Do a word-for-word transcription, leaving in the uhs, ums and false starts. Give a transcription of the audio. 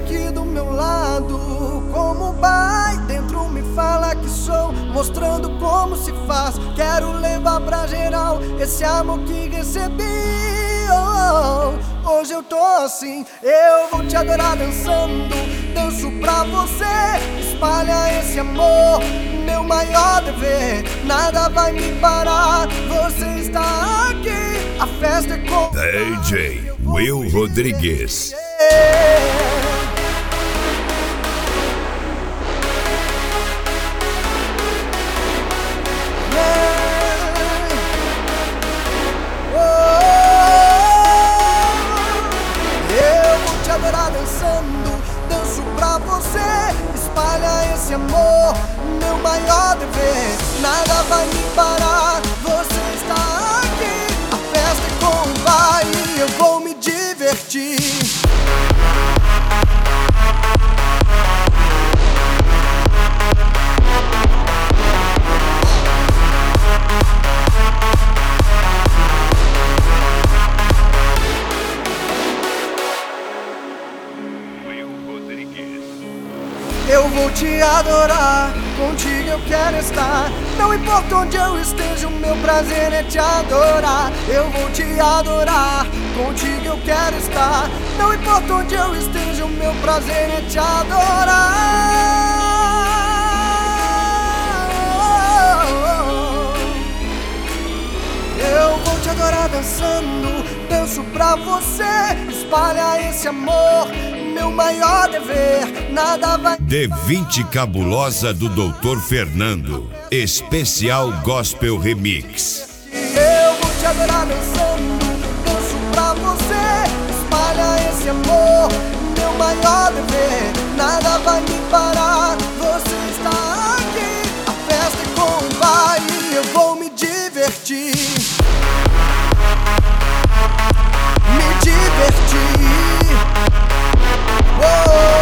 aqui do meu lado, como pai dentro me fala que sou, mostrando como se faz. Quero levar pra geral esse amor que recebi. Oh, oh, hoje eu tô assim, eu vou te adorar dançando, danço pra você. Espalha esse amor, meu maior dever, nada vai me parar. Você está aqui, a festa é com D J Will Rodrigues. Eu vou te adorar dançando, danço pra você. Espalha esse amor, meu maior dever, nada vai me parar. Você está aqui, a festa é com o pai e eu vou me divertir. Eu vou te adorar, contigo eu quero estar. Não importa onde eu esteja, o meu prazer é te adorar. Eu vou te adorar, contigo eu quero estar. Não importa onde eu esteja, o meu prazer é te adorar. Eu vou te adorar dançando, danço pra você. Espalha esse amor, meu maior dever, nada vai... D vinte Cabulosa do doutor Fernando, especial Gospel Remix. Eu vou te adorar dançando, danço pra você. Espalha esse amor, meu maior dever, nada vai me parar. Você está aqui, a festa é com o pai e eu vou me divertir. Me divertir. Oh.